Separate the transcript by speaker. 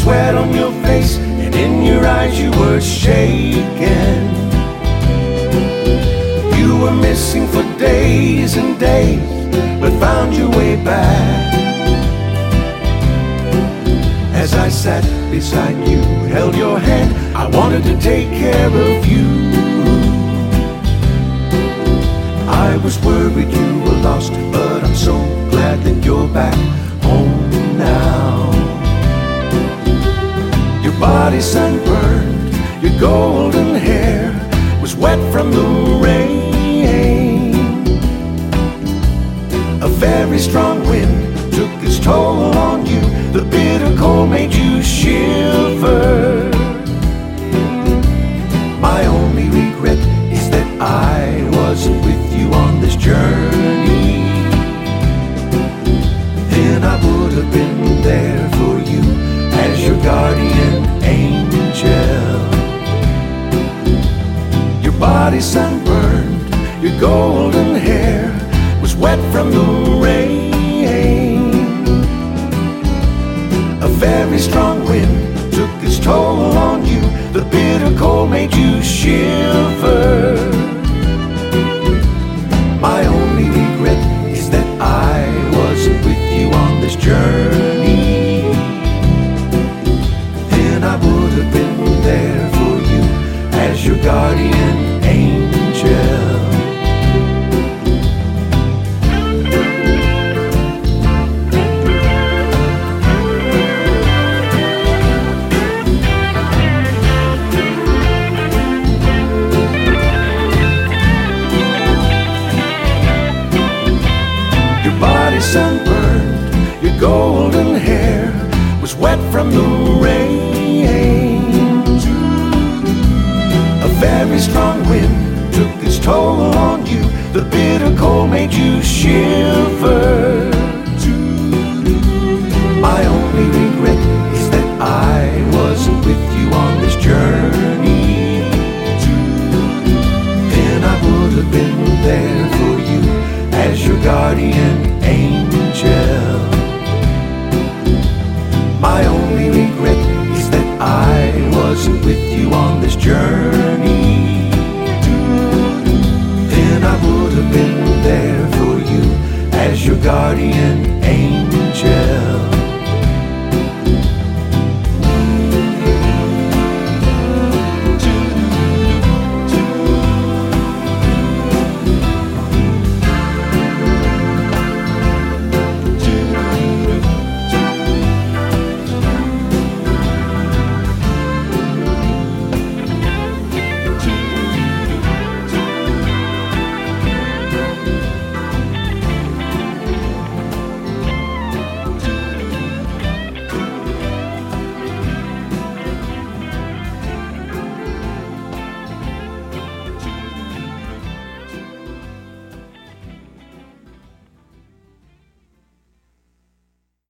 Speaker 1: sweat on your face, and in your eyes you were shaking. You were missing for days and days, but found your way back. As I sat beside you, held your hand, I wanted to take care of you. I was worried you were lost, but I'm so glad that you're back home now. Your body sunburned, your golden hair was wet from the rain. A very strong wind took its toll on you. The bitter cold made you shiver. My only regret is that I wasn't with you on this journey. Then I would have been there for you as your guardian angel. Your body sunburned, your golden hair was wet from the rain. A very strong wind took its toll on you. The bitter cold made you shiver. My only regret is that I wasn't with you on this journey. Then I would have been there for you as your guardian angel. Sunburned, your golden hair was wet from the rain. A very strong wind took its toll on you. The bitter cold made you shiver. My only regret is that I wasn't with you on this journey. Then I would have been there for you as your guardian angel. My only regret is that I wasn't with you on this journey. Then I would have been there for you as your guardian angel.